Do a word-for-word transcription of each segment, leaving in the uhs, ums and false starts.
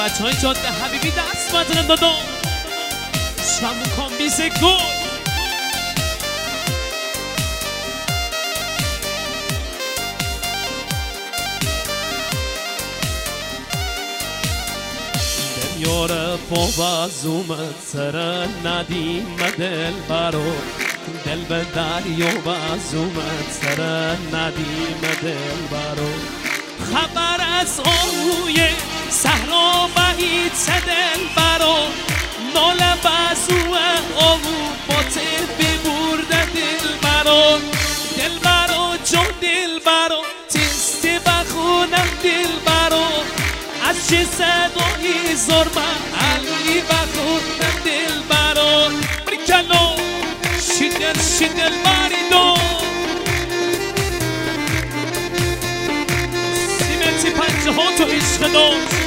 بچه های جاده حبیبی دست بدن دادا شمو کن بیزه گل دمیاره پاوزومت سر ندیم دل برو دل به دریا بازومت سر ندیم دل برو خبر از آهوی صحرا بهید چه دل برو نال بازو آهو با تبی برده دل برو دل برو جو دل برو تستی بخونم دل برو از چه صدایی زرمه علی بخونم دل برو بریکنو شیدل شیدل باریدو سیمتی پنجه ها تو عشق دوست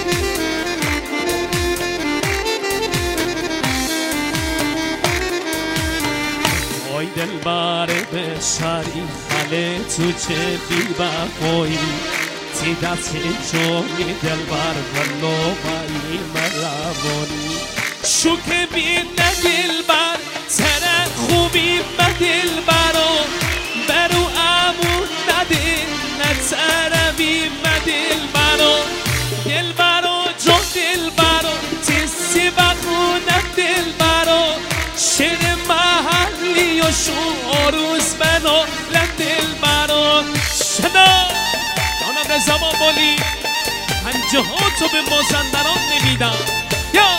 وای دل باره به شری خاله تو چه بی بخوایی تی دستی جومی دل بر ولو بایی ملوانی شو که بین دل بر سر خوبی بدل برو برو امون ندل نتربی بدل برو دل برو جو دل برو تیسی بخونم دل برو شیر محلی و شو عروس منو لدل برو شنا دانم رزامان بولی پنجه ها تو به مازندران نمیدم یا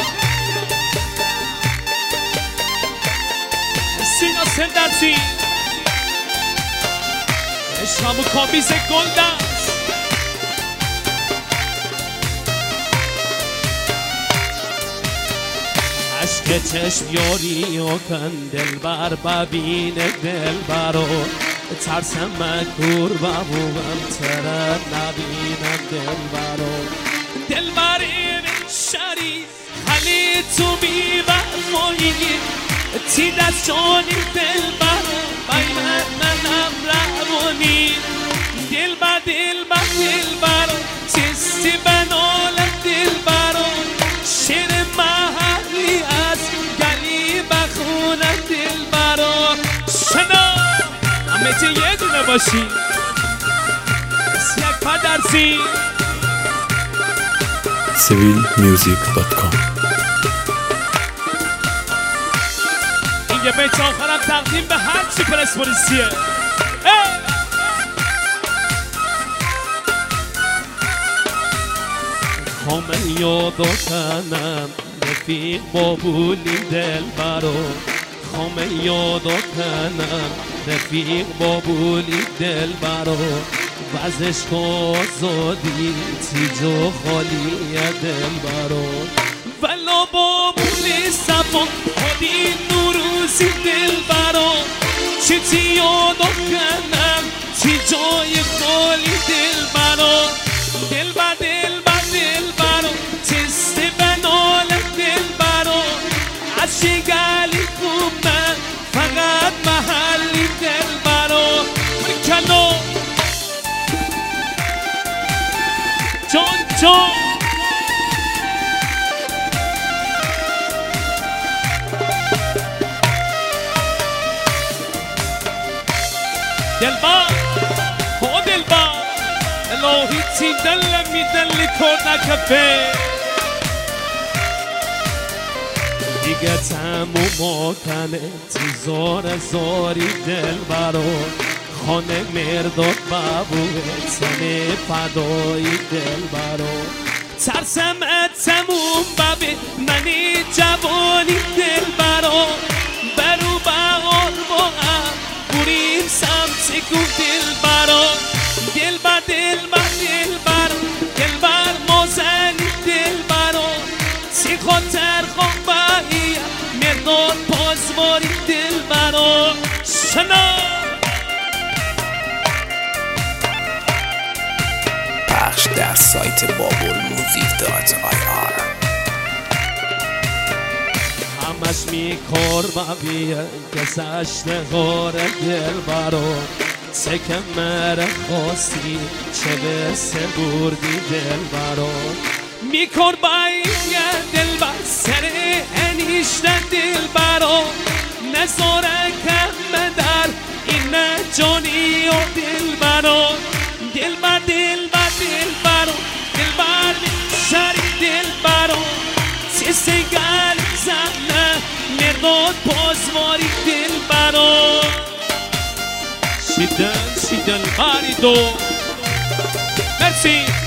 سینا سندرسی شامو کابیز گل دست عشق چشم یاری و کن دل بر ببین دل برو ترسم مکور ببوم تره نبینم دل برو دل بر این شری خلی تو بی بخوایی تی دستانی دل برو بای من منم روانی دل با دل با دل برو تستی بنال دل برو شیر محلی از گلی بخونم دل برو شنا همه تی یه دونه باشی یک پدرسی سیویل میوزیک دات کام یه بیت آخرم تقدیم به هر چی پرسپولیسیه خامه یادو کنم رفیق بابولی دل برو خامه یادو کنم رفیق بابولی دل برو وزش کو زادی تیجو خالی دل برو ولا بابولی سفا خالی نوروزی دل برو چی تی یادو کنم چی جای خالی دل برو دل بر دل بر دل برو تستی بنال دل برو از چی گلی خوب من فقط محلی دل برو مرکنو جان جان دلبر او دلبر الهی تی دلم میدلی کار نکفه دیگه تموم کنه تی زار زاری دل برو خانه مرداد بابوه سنه فدایی دل برو ترسم تموم ببه منی جوانی دل برو برو بغار با هم بریم سمت کو دل برو دل بر دل بر دل بر دل بر مازنی دل برو سی خاطر خواه بایی مرداد پازواری دل برو شنا پخش در سایت بابول موزیک دات آی آر همش میکار ببیه گذشته غار دل برو سکم مره خواستی چه بسه بردی دل برو میکن باید دل بر سر انیشتن دل برا نزاره کم در این جانی و دل برا دل بر دل بر دل برا دل بر شری دل برا سیسه گل زنه مرداد بازواری دل برا شیدن شیدن marido merci